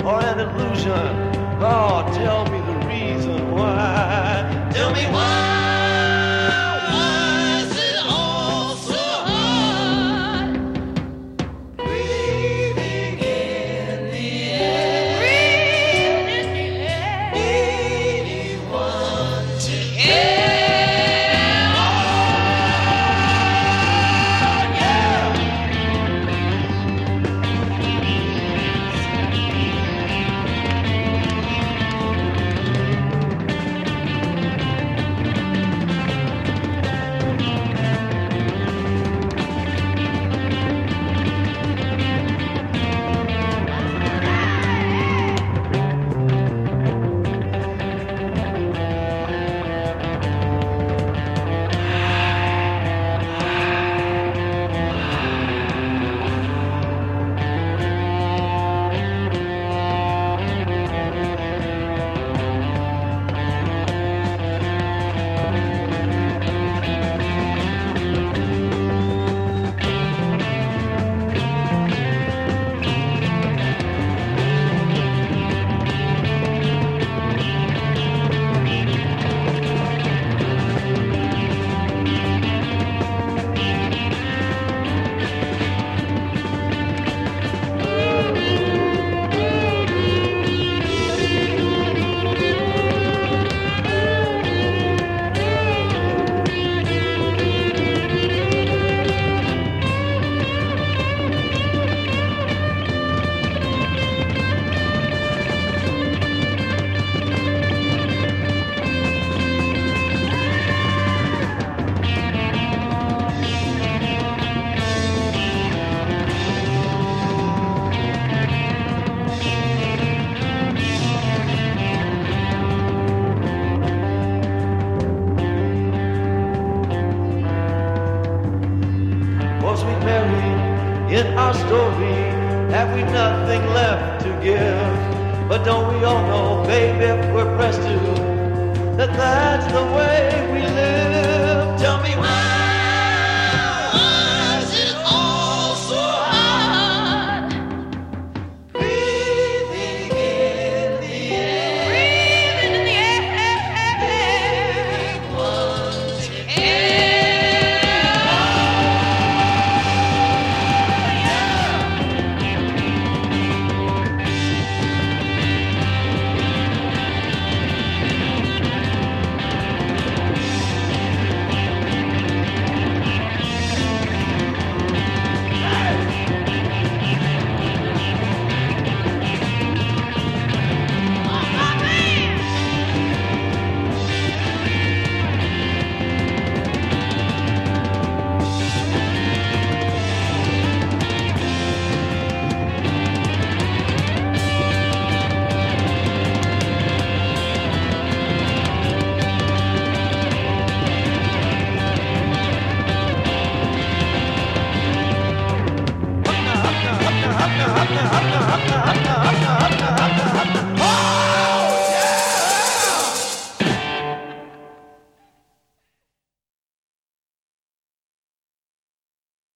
or an illusion? Oh, tell me the reason why. Tell me why. Sweet Mary, in our story, have we nothing left to give? But don't we all know, baby, if we're pressed to, that that's the way we live? Tell me why is it all so hard? Breathing in the air, breathing in the air, once again. Hapna, hapna, hapna, hapna, hapna, hapna, hapna.